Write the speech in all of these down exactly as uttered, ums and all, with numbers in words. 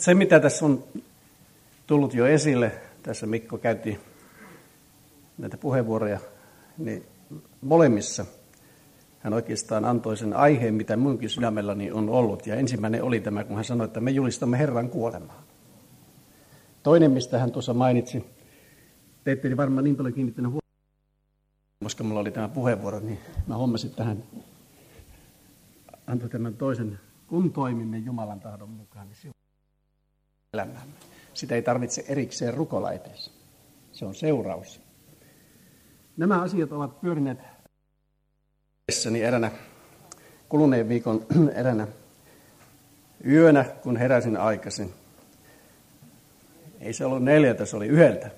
Se, mitä tässä on tullut jo esille, tässä Mikko käytti näitä puheenvuoroja, niin molemmissa hän oikeastaan antoi sen aiheen, mitä minunkin sydämelläni on ollut. Ja ensimmäinen oli tämä, kun hän sanoi, että me julistamme Herran kuolemaa. Toinen, mistä hän tuossa mainitsi, te ette varmaan niin paljon kiinnittänyt huomioon, koska minulla oli tämä puheenvuoro, niin mä hommasin, että hän antoi tämän toisen, kun toimimme Jumalan tahdon mukaan, niin silloin elämäämme. Sitä ei tarvitse erikseen rukoilla edes. Se on seuraus. Nämä asiat ovat pyörineet eräänä, kuluneen viikon eräänä yönä, kun heräsin aikaisin. Ei se ollut neljältä, se oli yhdeltä.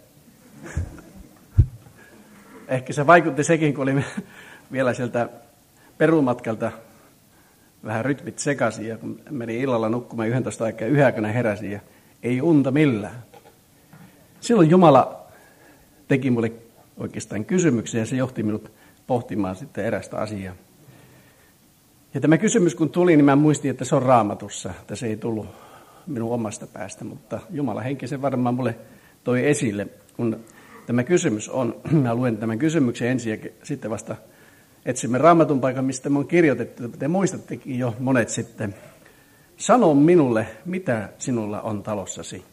Ehkä se vaikutti sekin, kun oli vielä sieltä perumatkalta vähän rytmit sekaisin, ja kun meni illalla nukkumaan yhdentoista aikaa yhäkönä heräsin, ja ei unta millään. Silloin Jumala teki mulle oikeastaan kysymyksen, ja se johti minut pohtimaan sitten erästä asiaa. Ja tämä kysymys kun tuli, niin mä muistin, että se on Raamatussa, että se ei tullut minun omasta päästä, mutta Jumala henki sen varmaan mulle toi esille, kun tämä kysymys on, mä luen tämän kysymyksen ensin ja sitten vasta etsimme Raamatun paikan, mistä me on kirjoitettu, te muistattekin jo monet sitten. Sano minulle, mitä sinulla on talossasi.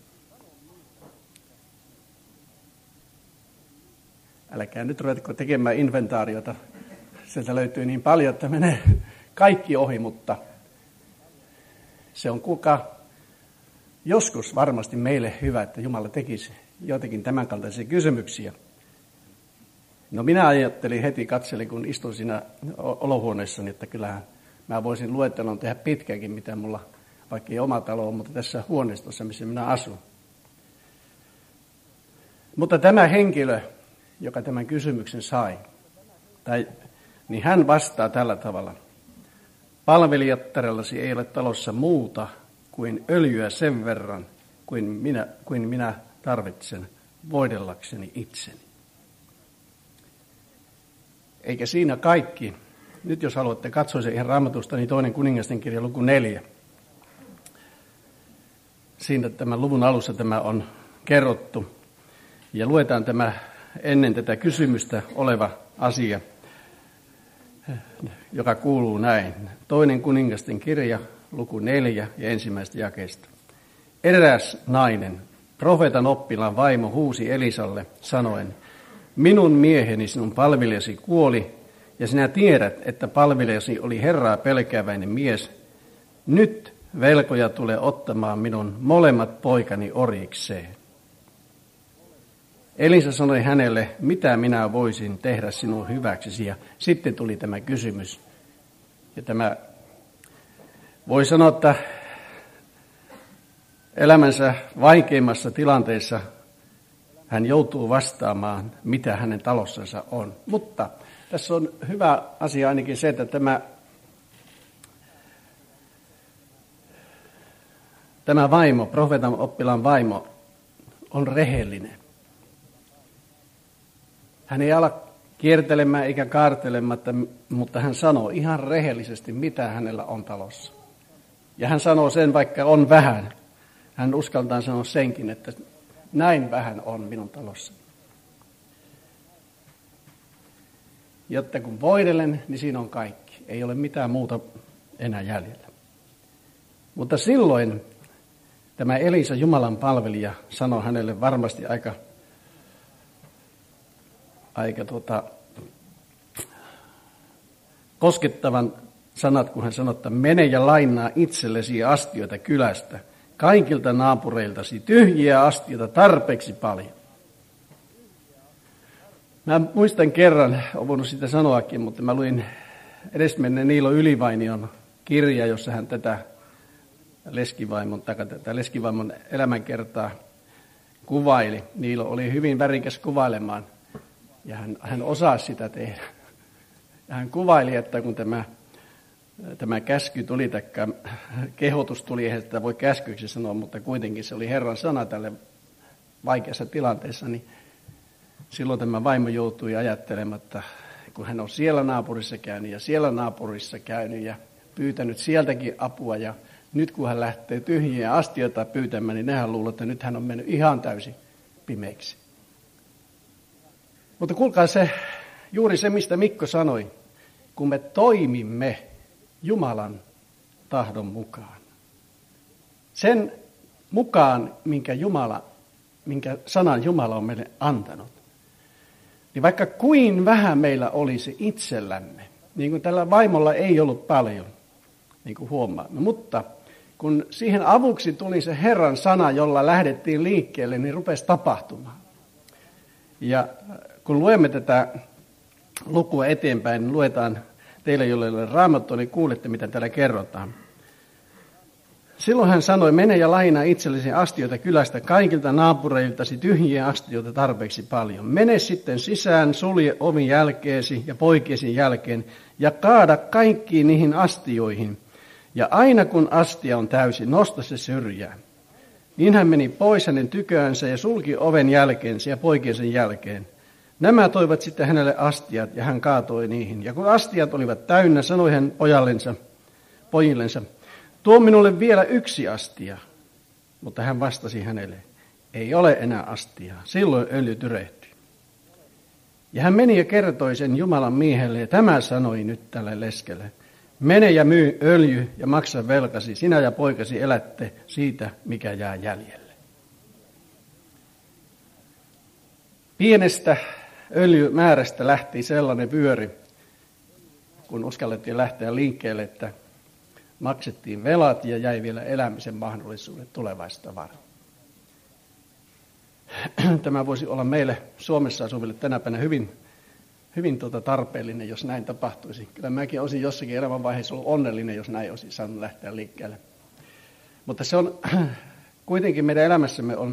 Älkää nyt ruvetko tekemään inventaariota. Sieltä löytyy niin paljon, että menee kaikki ohi, mutta se on kuka joskus varmasti meille hyvä, että Jumala tekisi jotenkin tämän kaltaisia kysymyksiä. No minä ajattelin heti, katselin kun istuin siinä olohuoneessani, että kyllähän mä voisin luettelon tehdä pitkäänkin, mitä mulla, vaikka ei oma talo on, mutta tässä huoneistossa, missä minä asun. Mutta tämä henkilö, joka tämän kysymyksen sai, tai, niin hän vastaa tällä tavalla. Palvelijattarellasi ei ole talossa muuta kuin öljyä sen verran, kuin minä, kuin minä tarvitsen voidellakseni itseni. Eikä siinä kaikki. Nyt jos haluatte katsoa se ihan Raamatusta, niin toinen kuningasten kirja luku neljä. Siinä tämän luvun alussa tämä on kerrottu. Ja luetaan tämä ennen tätä kysymystä oleva asia, joka kuuluu näin. Toinen kuningasten kirja, luku neljä ja ensimmäistä jakeesta. Eräs nainen, profeetan oppilaan vaimo, huusi Elisalle sanoen, minun mieheni sinun palvelijasi kuoli, ja sinä tiedät, että palvelijasi oli Herraa pelkääväinen mies. Nyt velkoja tulee ottamaan minun molemmat poikani orjikseen. Elisa sanoi hänelle, mitä minä voisin tehdä sinun hyväksesi, ja sitten tuli tämä kysymys. Ja tämä voi sanoa, että elämänsä vaikeimmassa tilanteessa hän joutuu vastaamaan, mitä hänen talossansa on. Mutta tässä on hyvä asia ainakin se, että tämä, tämä vaimo, profeetan oppilaan vaimo, on rehellinen. Hän ei ala kiertelemään eikä kaartelematta, mutta hän sanoo ihan rehellisesti, mitä hänellä on talossa. Ja hän sanoo sen, vaikka on vähän. Hän uskaltaa sanoa senkin, että näin vähän on minun talossa. Jotta kun voidelen, niin siinä on kaikki. Ei ole mitään muuta enää jäljellä. Mutta silloin tämä Elisa, Jumalan palvelija, sanoi hänelle varmasti aika, aika tuota, koskettavan sanat, kun hän sanoi, että mene ja lainaa itsellesi astioita kylästä. Kaikilta naapureiltasi tyhjiä astioita tarpeeksi paljon. Mä muistan kerran, olen voinut sitä sanoakin, mutta mä luin edesmenneen Niilo Ylivainion kirja, jossa hän tätä leskivaimon, tai tätä leskivaimon elämänkertaa kuvaili. Niilo oli hyvin värikäs kuvailemaan ja hän, hän osasi sitä tehdä. Ja hän kuvaili, että kun tämä Tämä käsky tuli, tai kehotus tuli, eihän sitä voi käskyksi sanoa, mutta kuitenkin se oli Herran sana tälle vaikeassa tilanteessa, niin silloin tämä vaimo joutui ajattelemaan, että kun hän on siellä naapurissa käynyt ja siellä naapurissa käynyt ja pyytänyt sieltäkin apua ja Nyt kun hän lähtee tyhjiä astioita pyytämään, niin nehän luulee, että nyt hän on mennyt ihan täysin pimeiksi. Mutta kuulkaa se, juuri se, mistä Mikko sanoi, kun me toimimme Jumalan tahdon mukaan. Sen mukaan, minkä, Jumala, minkä sanan Jumala on meille antanut. Niin vaikka kuin vähän meillä olisi itsellämme, niin kuin tällä vaimolla ei ollut paljon, niin kuin huomaamme, mutta kun siihen avuksi tuli se Herran sana, jolla lähdettiin liikkeelle, niin rupesi tapahtumaan. Ja kun luemme tätä lukua eteenpäin, niin luetaan teille, joille ei ole raamattua, niin kuulette, mitä täällä kerrotaan. Silloin hän sanoi, mene ja lainaa itsellesi astioita kylästä kaikilta naapureiltasi tyhjiä astioita tarpeeksi paljon. Mene sitten sisään, sulje ovi jälkeesi ja poikiesi jälkeen ja kaada kaikkiin niihin astioihin. Ja aina kun astia on täysi, nosta se syrjään. Niin hän meni pois hänen tyköänsä ja sulki oven jälkeensä ja poikiensa jälkeen. Nämä toivat sitten hänelle astiat ja hän kaatoi niihin. Ja kun astiat olivat täynnä, sanoi hän pojallensa, pojillensa, tuo minulle vielä yksi astia. Mutta hän vastasi hänelle, ei ole enää astiaa. Silloin öljy tyrehti. Ja hän meni ja kertoi sen Jumalan miehelle ja tämä sanoi nyt tälle leskelle. Mene ja myy öljy ja maksa velkasi, sinä ja poikasi elätte siitä, mikä jää jäljelle. Pienestä öljymäärästä lähti sellainen vyöri, kun uskallettiin lähteä liikkeelle, että maksettiin velat ja jäi vielä elämisen mahdollisuudet tulevaista varten. Tämä voisi olla meille Suomessa asuville tänä päivänä hyvin, hyvin tuota tarpeellinen, jos näin tapahtuisi. Kyllä mäkin olisin jossakin elämänvaiheessa ollut onnellinen, jos näin olisi saanut lähteä liikkeelle. Mutta se on kuitenkin meidän elämässämme on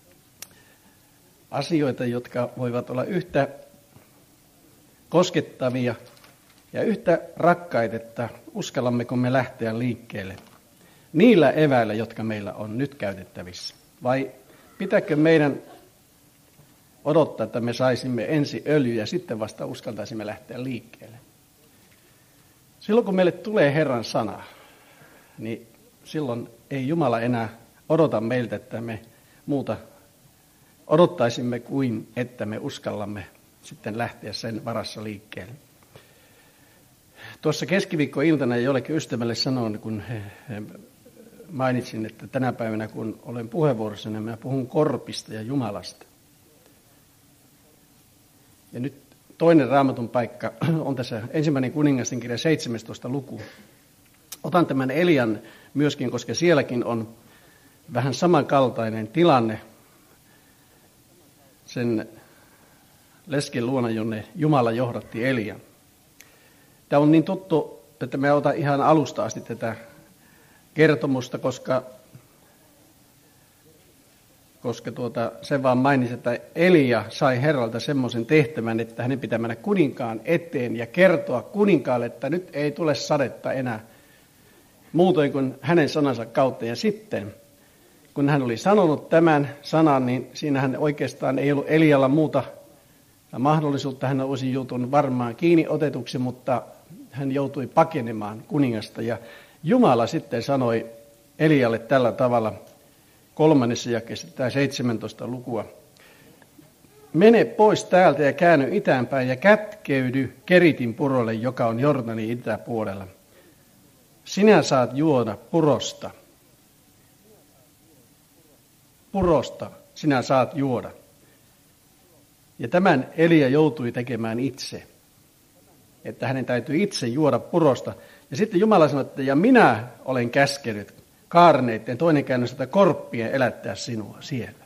asioita, jotka voivat olla yhtä koskettavia ja yhtä rakkaita, että uskallammeko me lähteä liikkeelle niillä eväillä, jotka meillä on nyt käytettävissä. Vai pitääkö meidän odottaa, että me saisimme ensin öljyä ja sitten vasta uskaltaisimme lähteä liikkeelle. Silloin kun meille tulee Herran sana, niin silloin ei Jumala enää odota meiltä, että me muuta odottaisimme kuin, että me uskallamme sitten lähteä sen varassa liikkeelle. Tuossa keskiviikkoiltana jollekin ystävälle sanoin, kun mainitsin, että tänä päivänä kun olen puheenvuorossa, niin mä puhun korpista ja Jumalasta. Ja nyt toinen Raamatun paikka on tässä ensimmäinen kuningasten kirja seitsemästoista luku. Otan tämän Elian myöskin, koska sielläkin on vähän samankaltainen tilanne sen lesken luona, jonne Jumala johdatti Elian. Tämä on niin tuttu, että me otan ihan alusta asti tätä kertomusta, koska, koska tuota, se vaan mainitsi, että Elia sai Herralta semmoisen tehtävän, että hänen pitää mennä kuninkaan eteen ja kertoa kuninkaalle, että nyt ei tule sadetta enää muutoin kuin hänen sanansa kautta. Ja sitten, kun hän oli sanonut tämän sanan, niin siinähän oikeastaan ei ollut Elialla muuta mahdollisuutta. Hän olisi joutunut varmaan kiinni otetuksi, mutta hän joutui pakenemaan kuningasta. Ja Jumala sitten sanoi Elialle tällä tavalla kolmannessa jakeessa, tämä seitsemäntoista lukua. Mene pois täältä ja käänny itäänpäin ja kätkeydy Keritin purolle, joka on Jordanin itäpuolella. Sinä saat juoda purosta. Purosta sinä saat juoda. Ja tämän Elia joutui tekemään itse. Että hänen täytyy itse juoda purosta. Ja sitten Jumala sanoi, että ja minä olen käskenyt kaarneiden, toinen käännös, että korppien elättää sinua siellä.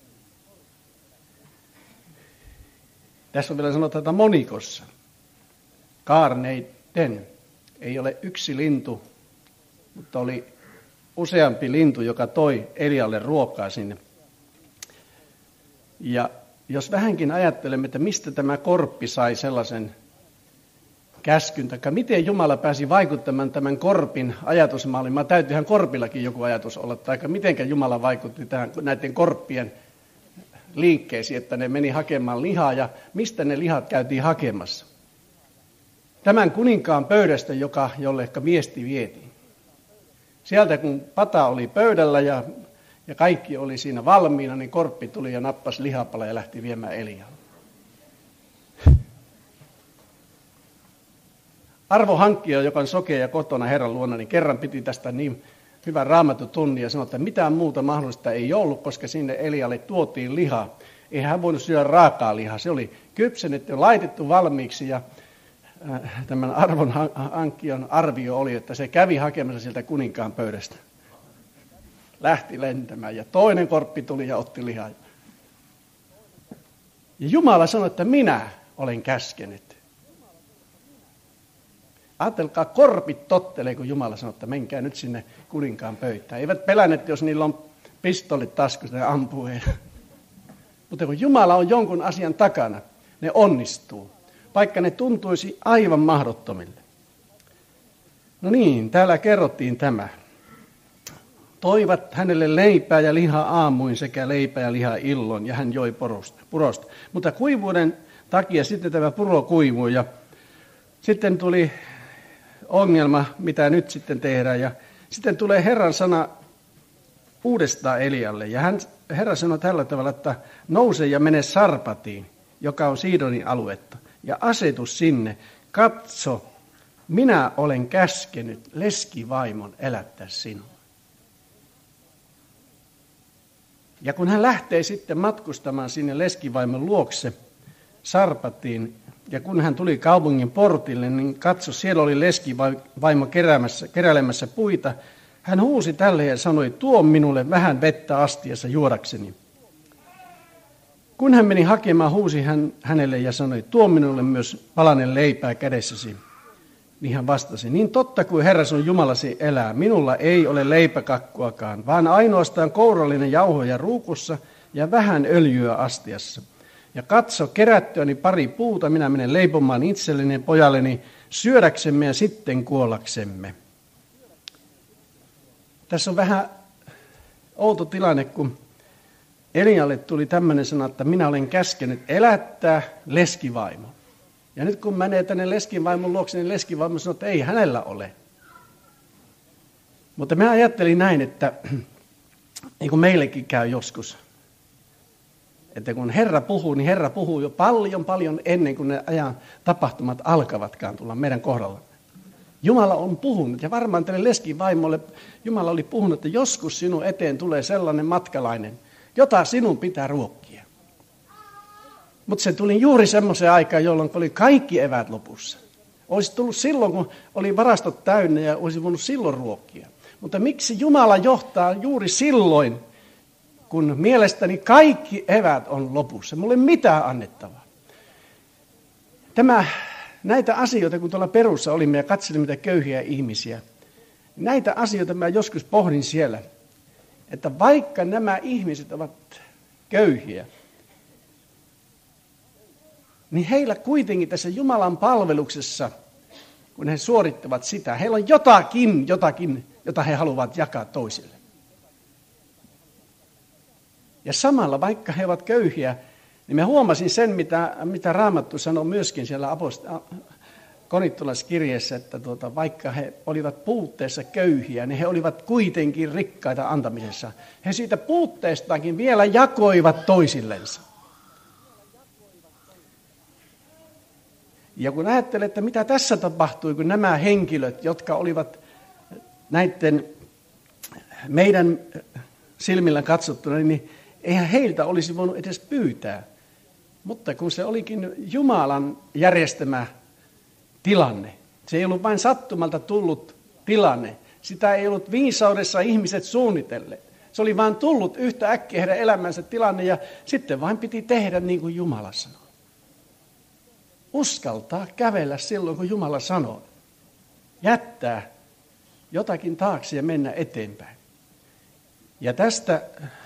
Tässä on vielä sanottu, että monikossa. Kaarneiden. Ei ole yksi lintu, mutta oli useampi lintu, joka toi Elialle ruokaa sinne. Ja jos vähänkin ajattelemme, että mistä tämä korppi sai sellaisen käskyn, tai miten Jumala pääsi vaikuttamaan tämän korpin ajatusmaailmaan, täytyyhän korpillakin joku ajatus olla, tai mitenkä Jumala vaikutti tähän, näiden korppien liikkeisiin, että ne meni hakemaan lihaa, ja mistä ne lihat käytiin hakemassa. Tämän kuninkaan pöydästä, joka, jolle miesti vietiin. Sieltä kun pata oli pöydällä ja, ja kaikki oli siinä valmiina, niin korppi tuli ja nappasi lihapala ja lähti viemään Elialle. Arvo Hankkija, joka on sokea ja kotona Herran luona, niin kerran piti tästä niin hyvän raamattutunnin ja sanoi, että mitään muuta mahdollista ei ollut, koska sinne Elialle tuotiin lihaa. Ei hän voinut syödä raakaa lihaa. Se oli kypsennetty ja laitettu valmiiksi ja äh, tämän Arvon Hankkijan arvio oli, että se kävi hakemassa sieltä kuninkaan pöydästä. Lähti lentämään ja toinen korppi tuli ja otti lihaa. Ja Jumala sanoi, että minä olen käskenyt. Ajatelkaa, korpit tottelee, kun Jumala sanoo, että menkää nyt sinne kuninkaan pöytään. Eivät pelänneet, jos niillä on pistolit taskussa ja ampuu. Mutta kun Jumala on jonkun asian takana, ne onnistuu, vaikka ne tuntuisi aivan mahdottomille. No niin, täällä kerrottiin tämä. Toivat hänelle leipää ja lihaa aamuin sekä leipää ja lihaa illon, ja hän joi purosta. Mutta kuivuuden takia sitten tämä puro kuivui, ja sitten tuli ongelma, mitä nyt sitten tehdään. Ja sitten tulee Herran sana uudestaan Elialle. Ja hän, Herra sanoi tällä tavalla, että nouse ja mene Sarpatiin, joka on Siidonin aluetta. Ja asetu sinne. Katso, minä olen käskenyt leskivaimon elättää sinua. Ja kun hän lähtee sitten matkustamaan sinne leskivaimon luokse Sarpatiin, ja kun hän tuli kaupungin portille, niin katso, siellä oli leskivaimo keräilemässä puita. Hän huusi tälle ja sanoi, tuo minulle vähän vettä astiassa juodakseni. Kun hän meni hakemaan, huusi hän hänelle ja sanoi, tuo minulle myös palanen leipää kädessäsi. Niin hän vastasi, niin totta kuin Herra sun Jumalasi elää, minulla ei ole leipäkakkuakaan, vaan ainoastaan kourallinen jauhoja ruukussa ja vähän öljyä astiassa. Ja katso, kerättyäni pari puuta, minä menen leipomaan itselleni ja pojalleni syödäksemme ja sitten kuollaksemme. Tässä on vähän outo tilanne, kun Elialle tuli tämmöinen sana, että minä olen käskenyt elättää leskivaimo. Ja nyt kun menee tänne leskivaimon luokse, niin leskivaimo sanoo, että ei hänellä ole. Mutta mä ajattelin näin, että niin kuin meillekin käy joskus, että kun Herra puhuu, niin Herra puhuu jo paljon, paljon ennen kuin ne ajan tapahtumat alkavatkaan tulla meidän kohdalla. Jumala on puhunut, ja varmaan tälle leskivaimolle Jumala oli puhunut, että joskus sinun eteen tulee sellainen matkalainen, jota sinun pitää ruokkia. Mutta se tuli juuri semmoiseen aikaan, jolloin oli kaikki eväät lopussa. Olisi tullut silloin, kun oli varastot täynnä ja olisi voinut silloin ruokkia. Mutta miksi Jumala johtaa juuri silloin, kun mielestäni kaikki eväät on lopussa? Mulla ei mitään annettavaa. Tämä, näitä asioita, kun tuolla Perussa olimme ja katselimme mitä köyhiä ihmisiä, näitä asioita mä joskus pohdin siellä, että vaikka nämä ihmiset ovat köyhiä, niin heillä kuitenkin tässä Jumalan palveluksessa, kun he suorittavat sitä, heillä on jotakin, jotakin, jota he haluavat jakaa toisille. Ja samalla, vaikka he ovat köyhiä, niin mä huomasin sen, mitä, mitä Raamattu sanoi myöskin siellä apost- Korinttolaiskirjeessä, että tuota, vaikka he olivat puutteessa köyhiä, niin he olivat kuitenkin rikkaita antamisessa. He siitä puutteestakin vielä jakoivat toisillensa. Ja kun ajattelee, että mitä tässä tapahtui, kun nämä henkilöt, jotka olivat näiden meidän silmillä katsottuna, niin eihän heiltä olisi voinut edes pyytää. Mutta kun se olikin Jumalan järjestämä tilanne, se ei ollut vain sattumalta tullut tilanne, sitä ei ollut viisaudessa ihmiset suunnitelleet. Se oli vain tullut yhtä äkkiä heidän elämänsä tilanne ja sitten vain piti tehdä niin kuin Jumala sanoi. Uskaltaa kävellä silloin, kun Jumala sanoo. Jättää jotakin taakse ja mennä eteenpäin. Ja tästä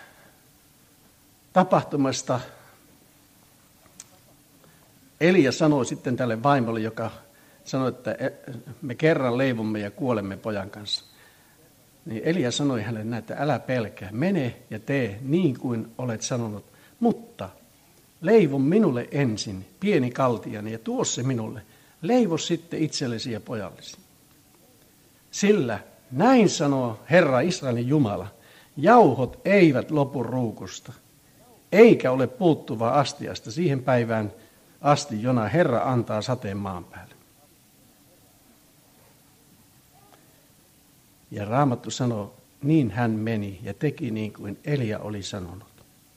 tapahtumasta Elia sanoi sitten tälle vaimolle, joka sanoi, että me kerran leivomme ja kuolemme pojan kanssa. Niin Elia sanoi hänelle näin, että älä pelkää, mene ja tee niin kuin olet sanonut, mutta leivo minulle ensin pieni kaltiani ja tuo se minulle. Leivo sitten itsellesi ja pojallesi. Sillä Näin sanoo Herra Israelin Jumala. Jauhot eivät lopu ruukusta, eikä ole puuttuvaa astiasta siihen päivään asti, jona Herra antaa sateen maan päälle. Ja Raamattu sanoo, niin hän meni ja teki niin kuin Elia oli sanonut.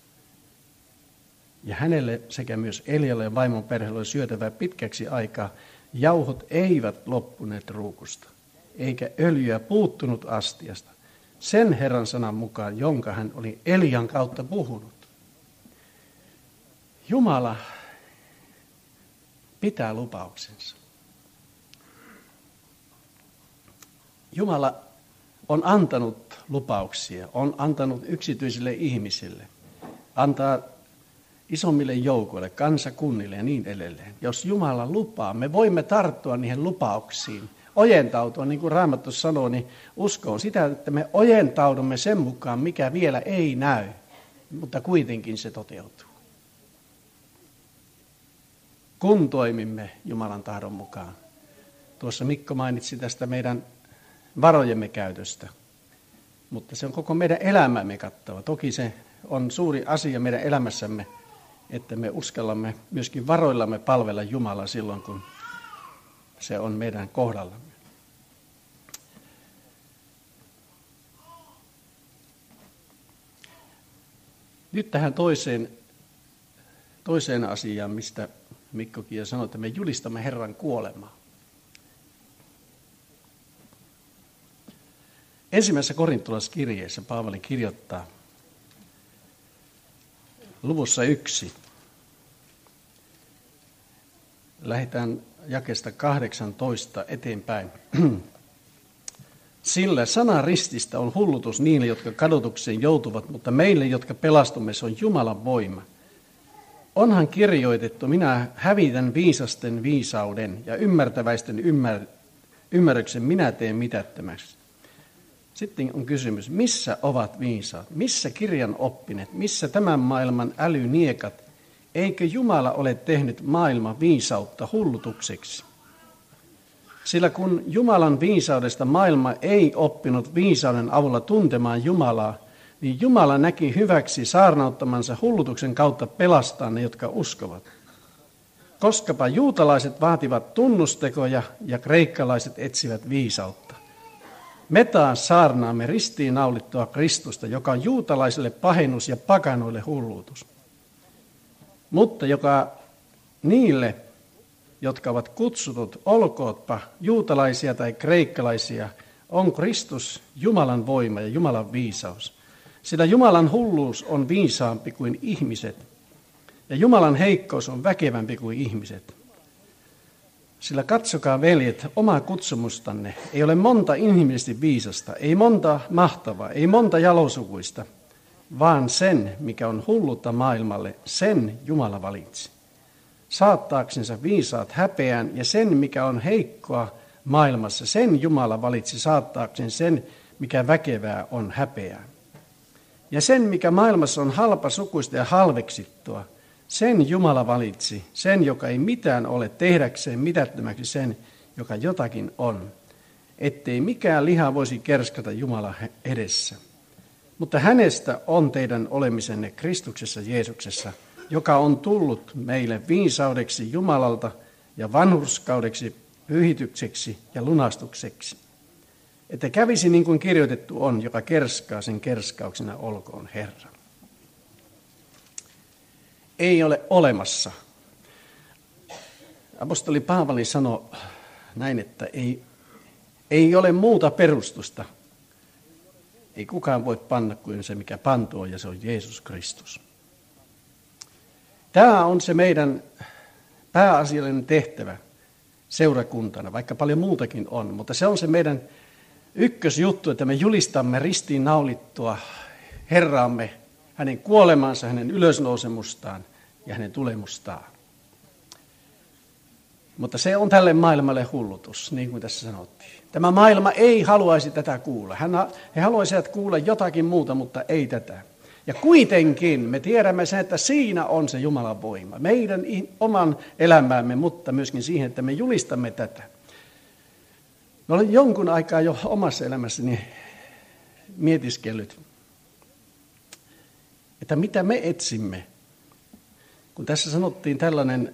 Ja hänelle sekä myös Elialle ja vaimon perheelle oli syötävä pitkäksi aikaa. Jauhot eivät loppuneet ruukusta, eikä öljyä puuttunut astiasta. Sen Herran sanan mukaan, jonka hän oli Elian kautta puhunut. Jumala pitää lupauksensa. Jumala on antanut lupauksia, on antanut yksityisille ihmisille, antaa isommille joukoille, kansakunnille ja niin edelleen. Jos Jumala lupaa, me voimme tarttua niihin lupauksiin, ojentautua, niin kuin Raamattu sanoo, niin uskon sitä, että me ojentaudumme sen mukaan, mikä vielä ei näy, mutta kuitenkin se toteutuu. Kun toimimme Jumalan tahdon mukaan. Tuossa Mikko mainitsi tästä meidän varojemme käytöstä, mutta se on koko meidän elämämme kattava. Toki se on suuri asia meidän elämässämme, että me uskallamme myöskin varoillamme palvella Jumalaa silloin, kun se on meidän kohdallamme. Nyt tähän toiseen, toiseen asiaan, mistä Mikkokin sanoi, että me julistamme Herran kuolemaa. Ensimmäisessä korintolaiskirjeessä Paavali kirjoittaa luvussa yksi. Lähdetään jakeesta kahdeksantoista eteenpäin. Sillä sana rististä on hullutus niille, jotka kadotukseen joutuvat, mutta meille, jotka pelastumme, se on Jumalan voima. Onhan kirjoitettu, minä hävitän viisasten viisauden ja ymmärtäväisten ymmär, ymmärryksen minä teen mitättömäksi. Sitten on kysymys, missä ovat viisaat? Missä kirjan oppineet? Missä tämän maailman älyniekat? Eikö Jumala ole tehnyt maailman viisautta hullutukseksi? Sillä kun Jumalan viisaudesta maailma ei oppinut viisauden avulla tuntemaan Jumalaa, niin Jumala näki hyväksi saarnauttamansa hullutuksen kautta pelastaa ne, jotka uskovat. Koskapa juutalaiset vaativat tunnustekoja ja kreikkalaiset etsivät viisautta. Me taas saarnaamme ristiinnaulittua Kristusta, joka on juutalaisille pahennus ja pakanoille hullutus. Mutta joka niille, jotka ovat kutsutut, olkootpa juutalaisia tai kreikkalaisia, on Kristus Jumalan voima ja Jumalan viisaus. Sillä Jumalan hulluus on viisaampi kuin ihmiset, ja Jumalan heikkous on väkevämpi kuin ihmiset. Sillä katsokaa, veljet, omaa kutsumustanne. Ei ole monta inhimillisesti viisasta, ei monta mahtavaa, ei monta jalosukuista, vaan sen, mikä on hullutta maailmalle, sen Jumala valitsi. Saattaaksensa viisaat häpeään, ja sen, mikä on heikkoa maailmassa, sen Jumala valitsi saattaaksen sen, mikä väkevää on häpeään. Ja sen, mikä maailmassa on halpasukuista ja halveksittua, sen Jumala valitsi, sen, joka ei mitään ole, tehdäkseen mitättömäksi sen, joka jotakin on, ettei mikään liha voisi kerskata Jumalan edessä. Mutta hänestä on teidän olemisenne Kristuksessa Jeesuksessa, joka on tullut meille viisaudeksi Jumalalta ja vanhurskaudeksi, pyhitykseksi ja lunastukseksi. Että kävisi niin kuin kirjoitettu on, joka kerskaa, sen kerskauksena olkoon Herra. Ei ole olemassa. Apostoli Paavali sanoi näin, että ei, ei ole muuta perustusta. Ei kukaan voi panna kuin se, mikä pantu on, ja se on Jeesus Kristus. Tämä on se meidän pääasiallinen tehtävä seurakuntana, vaikka paljon muutakin on, mutta se on se meidän ykkösjuttu, että me julistamme ristiin naulittua Herraamme, hänen kuolemansa, hänen ylösnousemustaan ja hänen tulemustaan. Mutta se on tälle maailmalle hullutus, niin kuin tässä sanottiin. Tämä maailma ei haluaisi tätä kuulla. He haluaisivat kuulla jotakin muuta, mutta ei tätä. Ja kuitenkin me tiedämme sen, että siinä on se Jumalan voima. Meidän oman elämäämme, mutta myöskin siihen, että me julistamme tätä. Mä olen jonkun aikaa jo omassa elämässäni mietiskellyt, että mitä me etsimme. Kun tässä sanottiin tällainen,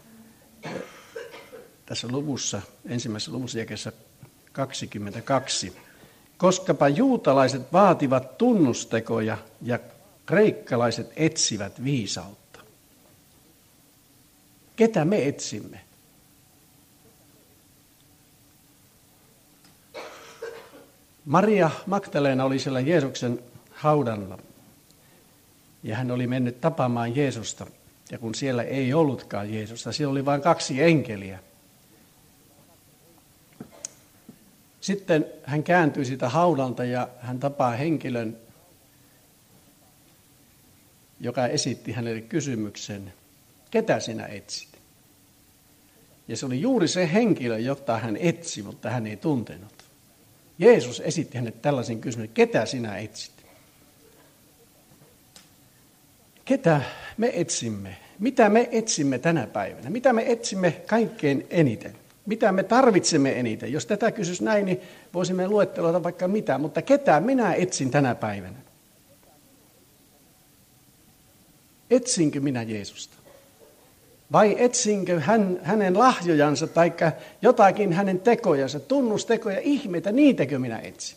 tässä luvussa, ensimmäisessä luvussa jakeessa kaksikymmentäkaksi, koskapa juutalaiset vaativat tunnustekoja ja kreikkalaiset etsivät viisautta. Ketä me etsimme? Maria Magdalena oli siellä Jeesuksen haudalla ja hän oli mennyt tapaamaan Jeesusta. Ja kun siellä ei ollutkaan Jeesusta, siellä oli vain kaksi enkeliä. Sitten hän kääntyi siitä haudalta ja hän tapaa henkilön, joka esitti hänelle kysymyksen, ketä sinä etsit? Ja se oli juuri se henkilö, jota hän etsi, mutta hän ei tuntenut. Jeesus esitti hänelle tällaisen kysymyksen, ketä sinä etsit? Ketä me etsimme? Mitä me etsimme tänä päivänä? Mitä me etsimme kaikkein eniten? Mitä me tarvitsemme eniten? Jos tätä kysyisi näin, niin voisimme luetteloida vaikka mitä, mutta ketä minä etsin tänä päivänä? Etsinkö minä Jeesusta? Vai etsinkö hän, hänen lahjojansa tai jotakin hänen tekojansa, tunnustekoja, ihmeitä, niitäkö minä etsin?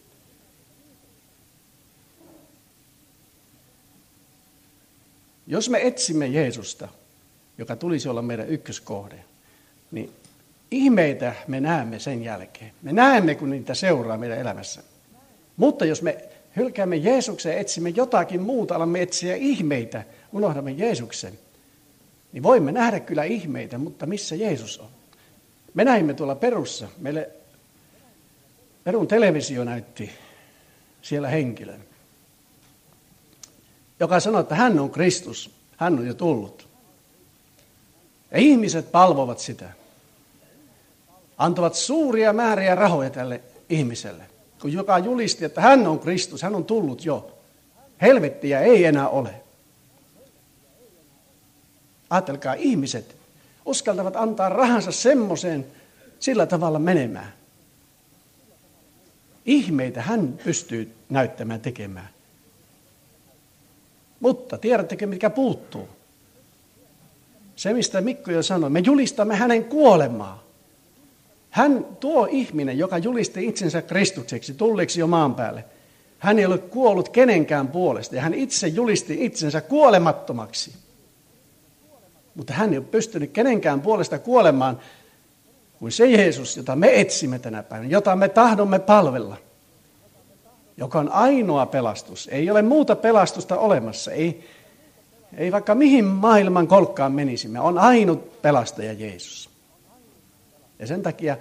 Jos me etsimme Jeesusta, joka tulisi olla meidän ykköskohde, niin ihmeitä me näemme sen jälkeen. Me näemme, kun niitä seuraa meidän elämässä. Mutta jos me hylkäämme Jeesuksen ja etsimme jotakin muuta, alamme etsiä ihmeitä, unohdamme Jeesuksen, niin voimme nähdä kyllä ihmeitä, mutta missä Jeesus on? Me näimme tuolla Perussa, meille Perun televisio näytti siellä henkilön, joka sanoi, että hän on Kristus, hän on jo tullut. Ja ihmiset palvovat sitä. Antavat suuria määriä rahoja tälle ihmiselle, kun joka julisti, että hän on Kristus, hän on tullut jo. Helvettiä ei enää ole. Ajatelkaa, ihmiset uskaltavat antaa rahansa semmoiseen sillä tavalla menemään. Ihmeitä hän pystyy näyttämään, tekemään. Mutta tiedättekö, mikä puuttuu? Se, mistä Mikko jo sanoi, me julistamme hänen kuolemaa. Hän, tuo ihminen, joka julisti itsensä Kristukseksi, tulleeksi jo maan päälle, hän ei ole kuollut kenenkään puolesta ja hän itse julisti itsensä kuolemattomaksi. Mutta hän ei ole pystynyt kenenkään puolesta kuolemaan kuin se Jeesus, jota me etsimme tänä päivänä, jota me tahdomme palvella, joka on ainoa pelastus. Ei ole muuta pelastusta olemassa, ei, ei vaikka mihin maailman kolkkaan menisimme, on ainut pelastaja Jeesus. Ja sen takia,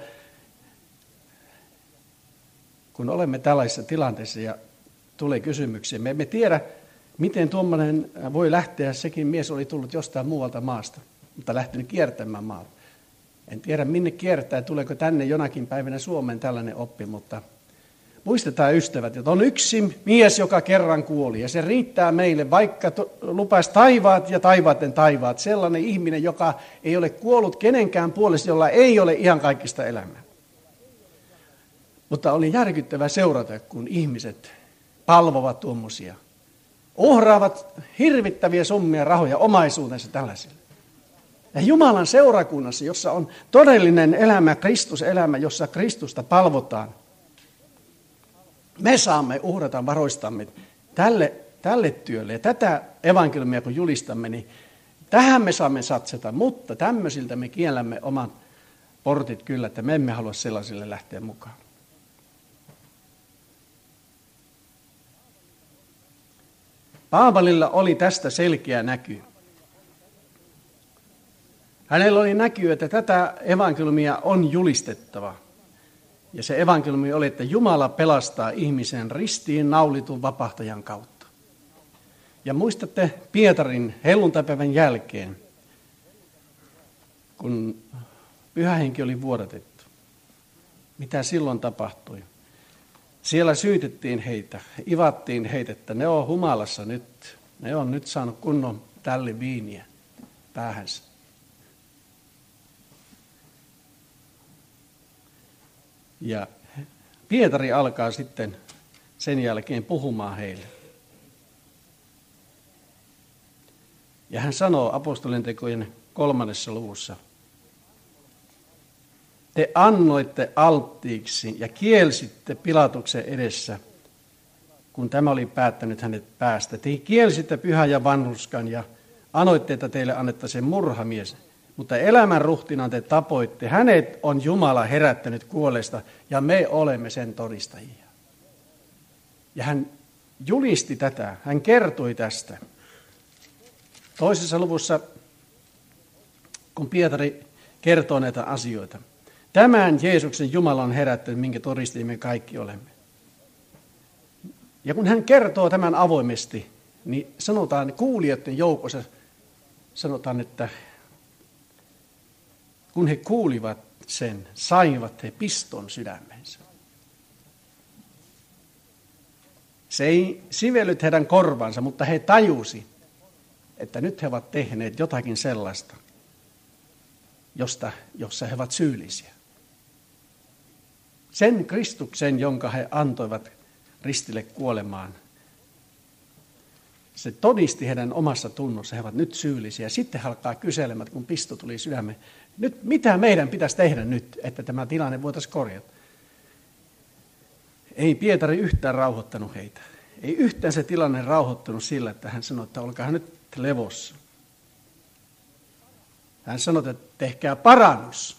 kun olemme tällaisessa tilanteessa ja tulee kysymyksiä, me emme tiedä, miten tuommoinen voi lähteä, sekin mies oli tullut jostain muualta maasta, mutta lähtenyt kiertämään maata. En tiedä minne kiertää, tuleeko tänne jonakin päivänä Suomeen tällainen oppi, mutta muistetaan ystävät, että on yksi mies, joka kerran kuoli ja se riittää meille, vaikka lupaisi taivaat ja taivaaten taivaat, sellainen ihminen, joka ei ole kuollut kenenkään puolesta, jolla ei ole ihan kaikista elämää. Mutta oli järkyttävää seurata, kun ihmiset palvovat tuommoisia. Uhraavat hirvittäviä summia rahoja omaisuutensa tällaisille. Ja Jumalan seurakunnassa, jossa on todellinen elämä, Kristuselämä, jossa Kristusta palvotaan, me saamme uhrata varoistamme tälle, tälle työlle. Ja tätä evankeliumia kun julistamme, niin tähän me saamme satsata, mutta tämmöisiltä me kiellämme omat portit kyllä, että me emme halua sellaisille lähteä mukaan. Paavalilla oli tästä selkeä näky. Hänellä oli näky, että tätä evankeliumia on julistettava. Ja se evankeliumi oli, että Jumala pelastaa ihmisen ristiin naulitun vapahtajan kautta. Ja muistatte Pietarin helluntaipäivän jälkeen, kun Pyhä Henki oli vuodatettu. Mitä silloin tapahtui? Siellä syytettiin heitä, ivattiin heitä, että ne on humalassa nyt. Ne on nyt saanut kunnon tälli viiniä päähänsä. Ja Pietari alkaa sitten sen jälkeen puhumaan heille. Ja hän sanoo apostolien-tekojen kolmannessa luvussa: te annoitte alttiiksi ja kielsitte Pilatuksen edessä, kun tämä oli päättänyt hänet päästä. Te kielsitte pyhän ja vanhurskan ja annoitte, että teille annettaisiin murhamies. Mutta elämän ruhtinaan te tapoitte. Hänet on Jumala herättänyt kuolleista ja me olemme sen todistajia. Ja hän julisti tätä, hän kertoi tästä. Toisessa luvussa, kun Pietari kertoo näitä asioita. Tämän Jeesuksen Jumala on herättänyt, minkä todistajia me kaikki olemme. Ja kun hän kertoo tämän avoimesti, niin sanotaan kuulijoiden joukossa, sanotaan, että kun he kuulivat sen, saivat he piston sydämensä. Se ei sivellyt heidän korvansa, mutta he tajusi, että nyt he ovat tehneet jotakin sellaista, josta, jossa he ovat syyllisiä. Sen Kristuksen, jonka he antoivat ristille kuolemaan, se todisti heidän omassa tunnossa, he ovat nyt syyllisiä. Sitten he alkaa kyselemään, kun pisto tuli sydämeen. Nyt mitä meidän pitäisi tehdä nyt, että tämä tilanne voitaisiin korjata? Ei Pietari yhtään rauhoittanut heitä. Ei yhtään se tilanne rauhoittunut sillä, että hän sanoi, että olkaa nyt levossa. Hän sanoi, että tehkää parannus.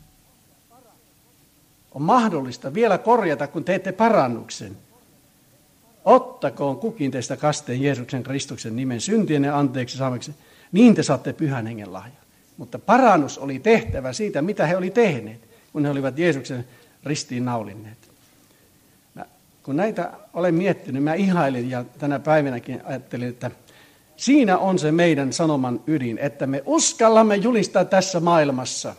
On mahdollista vielä korjata, kun teette parannuksen. Ottakoon kukin teistä kasteen Jeesuksen Kristuksen nimen syntienne anteeksi saamiseksi, niin te saatte pyhän hengen lahjan. Mutta parannus oli tehtävä siitä, mitä he oli tehneet, kun he olivat Jeesuksen ristiin naulinneet. Mä, kun näitä olen miettinyt, mä ihailin ja tänä päivänäkin ajattelin, että siinä on se meidän sanoman ydin, että me uskallamme julistaa tässä maailmassa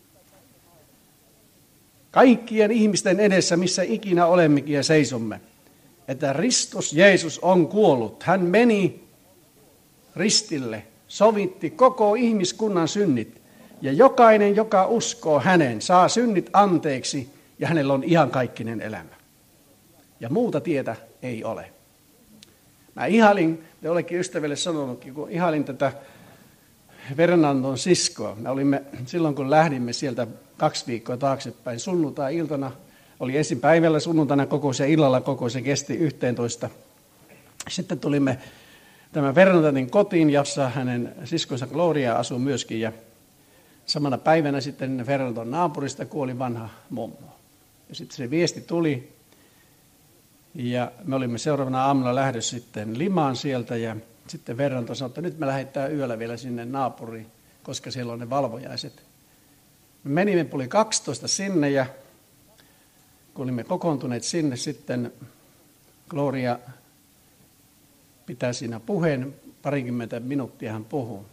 kaikkien ihmisten edessä, missä ikinä olemmekin ja seisomme, että Kristus Jeesus on kuollut. Hän meni ristille, sovitti koko ihmiskunnan synnit. Ja jokainen, joka uskoo hänen, saa synnit anteeksi ja hänellä on iankaikkinen elämä. Ja muuta tietä ei ole. Mä ihailin, te olekin ystäville sanonutkin, kun ihailin tätä Fernandon siskoa. Me olimme silloin, kun lähdimme sieltä kaksi viikkoa taaksepäin, sunnuntai-iltana, oli ensin päivällä sunnuntaina kokous ja illalla kokous, se kesti yhteentoista. Sitten tulimme tämän Fernandin kotiin, jossa hänen siskonsa Gloria asui myöskin. Ja samana päivänä sitten Fernandon naapurista kuoli vanha mummo. Ja sitten se viesti tuli. Ja me olimme seuraavana aamulla lähdössä sitten Limaan sieltä. Ja sitten Fernando sanoi, että nyt me lähdetään yöllä vielä sinne naapuriin, koska siellä on ne valvojaiset. Me menimme puoli kaksitoista sinne ja kun olimme kokoontuneet sinne, sitten Gloria pitää siinä puheen, parikymmentä minuuttia hän puhuu.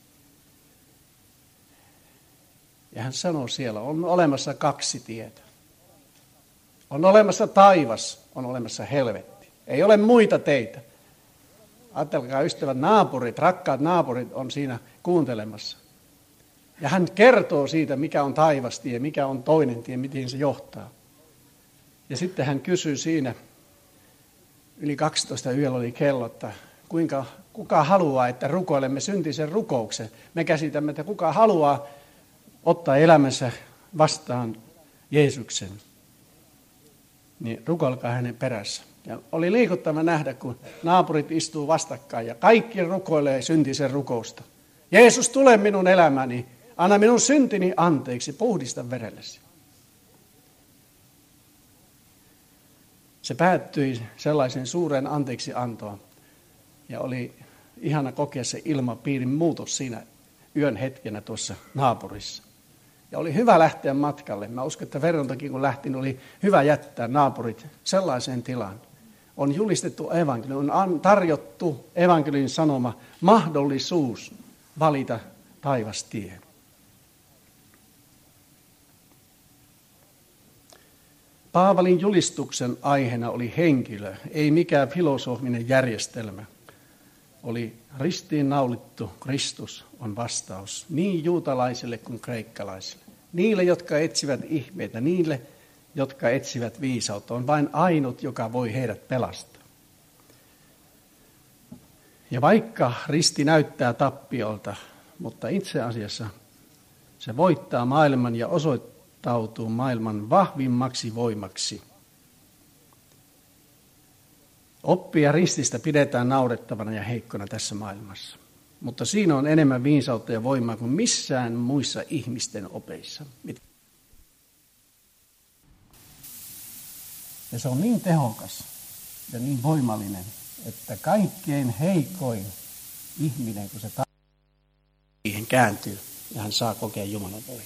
Ja hän sanoo siellä, on olemassa kaksi tietä. On olemassa taivas, on olemassa helvetti. Ei ole muita teitä. Ajatelkaa ystävät, naapurit, rakkaat naapurit on siinä kuuntelemassa. Ja hän kertoo siitä, mikä on taivastie, mikä on toinen tie, miten se johtaa. Ja sitten hän kysyi siinä, yli kaksitoista yöllä oli kello, että kuinka, kuka haluaa, että rukoilemme syntisen rukouksen. Me käsitämme, että kuka haluaa ottaa elämänsä vastaan Jeesuksen, niin rukoilkaa hänen perässä. Ja oli liikuttava nähdä, kun naapurit istuu vastakkain ja kaikki rukoilee syntisen rukousta. Jeesus, tule minun elämäni, anna minun syntini anteeksi, puhdista verellesi. Se päättyi sellaisen suuren anteeksiantoon ja oli ihana kokea se ilmapiirin muutos siinä yön hetkenä tuossa naapurissa. Ja oli hyvä lähteä matkalle. Mä uskon, että Fernandokin kun lähti, niin oli hyvä jättää naapurit sellaiseen tilaan. On julistettu evankeliumi, on tarjottu evankeliumin sanoma mahdollisuus valita taivastie. Paavalin julistuksen aiheena oli henkilö, ei mikään filosofinen järjestelmä. Oli ristiin naulittu Kristus on vastaus niin juutalaisille kuin kreikkalaisille. Niille, jotka etsivät ihmeitä, niille, jotka etsivät viisautta. On vain ainut, joka voi heidät pelastaa. Ja vaikka risti näyttää tappiolta, mutta itse asiassa se voittaa maailman ja osoittautuu maailman vahvimmaksi voimaksi. Oppia rististä pidetään naurettavana ja heikkona tässä maailmassa. Mutta siinä on enemmän viisautta ja voimaa kuin missään muissa ihmisten opeissa. Ja se on niin tehokas ja niin voimallinen, että kaikkein heikoin ihminen, kun se ta- siihen kääntyy ja hän saa kokea Jumalan voimaa.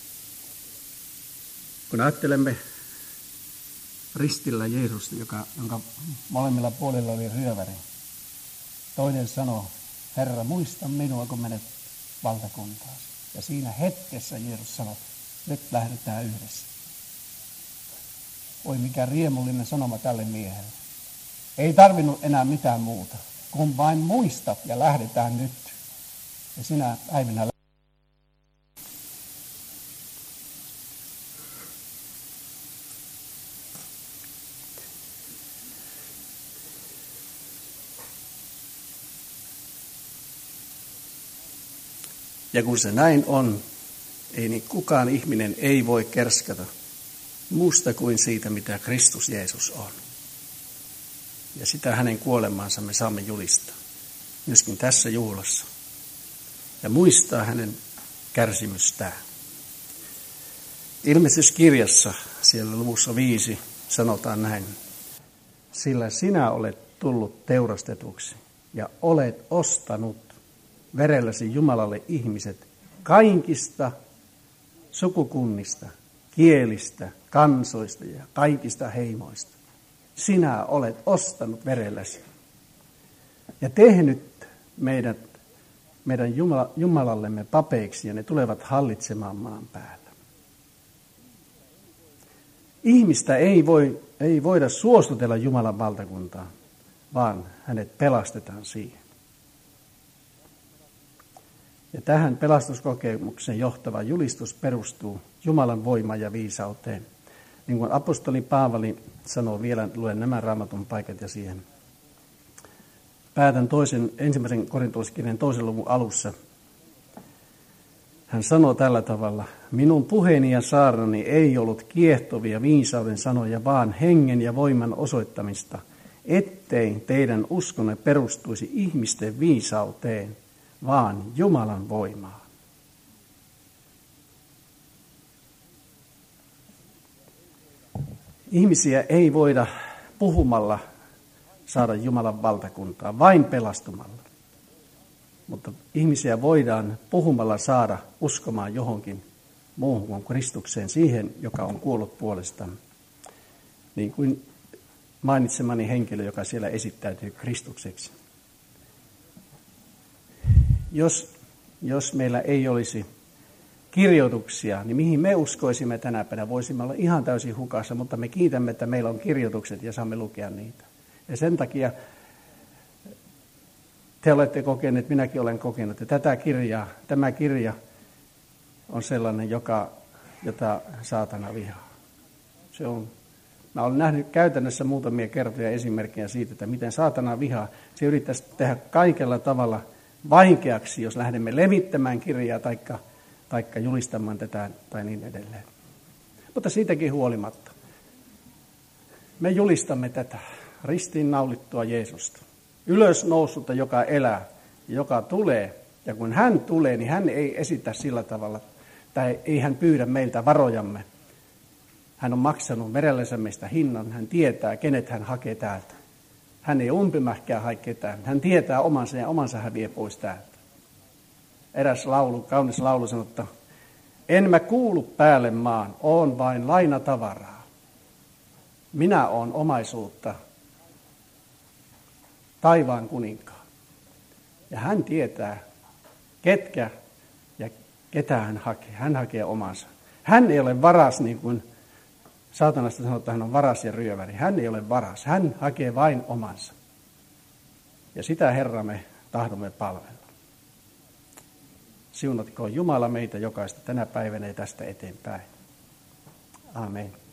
Kun ajattelemme ristillä Jeesusta, joka, jonka molemmilla puolilla oli ryöväri, toinen sanoi, Herra, muista minua, kun menet valtakuntaan. Ja siinä hetkessä Jeesus sanoi, nyt lähdetään yhdessä. Oi, mikä riemullinen sanoma tälle miehelle. Ei tarvinnut enää mitään muuta, kun vain muistat ja lähdetään nyt. Ja sinä päivinä ja kun se näin on, ei niin kukaan ihminen ei voi kerskata muusta kuin siitä, mitä Kristus Jeesus on. Ja sitä hänen kuolemaansa me saamme julistaa, myöskin tässä juhlassa. Ja muistaa hänen kärsimystään. Ilmestyskirjassa, siellä luvussa viisi, sanotaan näin. Sillä sinä olet tullut teurastetuksi ja olet ostanut verelläsi Jumalalle ihmiset kaikista sukukunnista, kielistä, kansoista ja kaikista heimoista. Sinä olet ostanut verelläsi ja tehnyt meidät, meidän Jumala, Jumalallemme papeiksi ja ne tulevat hallitsemaan maan päällä. Ihmistä ei, voi, ei voida suostutella Jumalan valtakuntaan, vaan hänet pelastetaan siihen. Ja tähän pelastuskokemukseen johtava julistus perustuu Jumalan voimaan ja viisauteen. Niin kuin apostoli Paavali sanoo vielä, luen nämä raamatun paikat ja siihen. Päätän toisen, ensimmäisen korintolaiskirjan toisen luvun alussa. Hän sanoo tällä tavalla, minun puheeni ja saarnani ei ollut kiehtovia viisauden sanoja, vaan hengen ja voiman osoittamista, ettei teidän uskonne perustuisi ihmisten viisauteen, vaan Jumalan voimaan. Ihmisiä ei voida puhumalla saada Jumalan valtakuntaa, vain pelastumalla. Mutta ihmisiä voidaan puhumalla saada uskomaan johonkin muuhun kuin Kristukseen, siihen, joka on kuollut puolestaan. Niin kuin mainitsemani henkilö, joka siellä esittäytyy Kristukseksi. Jos, jos meillä ei olisi kirjoituksia, niin mihin me uskoisimme tänä päivänä? Voisimme olla ihan täysin hukassa, mutta me kiitämme, että meillä on kirjoitukset ja saamme lukea niitä. Ja sen takia te olette kokeneet, minäkin olen kokenut, että tätä kirjaa, tämä kirja on sellainen, joka, jota saatana vihaa. Se on, mä olen nähnyt käytännössä muutamia kertoja esimerkkejä siitä, että miten saatana vihaa. Se yrittäisi tehdä kaikella tavalla vaikeaksi, jos lähdemme levittämään kirjaa taikka, taikka julistamaan tätä tai niin edelleen. Mutta siitäkin huolimatta me julistamme tätä ristiinnaulittua Jeesusta. Ylösnoussutta, joka elää, joka tulee. Ja kun hän tulee, niin hän ei esitä sillä tavalla, tai ei hän pyydä meiltä varojamme. Hän on maksanut verellensä meistä hinnan. Hän tietää, kenet hän hakee täältä. Hän ei umpimähkää hae ketään. Hän tietää omansa ja omansa hän vie pois täältä. Eräs laulu, kaunis laulu sanoo, että en mä kuulu päälle maan, oon vain lainatavaraa. Minä oon omaisuutta taivaan kuninkaan. Ja hän tietää, ketkä ja ketä hän hakee. Hän hakee omansa. Hän ei ole varas, niin kuin saatanasta sanotaan, että hän on varas ja ryöväri. Hän ei ole varas. Hän hakee vain omansa. Ja sitä Herra me tahdomme palvella. Siunatkoon Jumala meitä jokaista tänä päivänä ja tästä eteenpäin. Amen.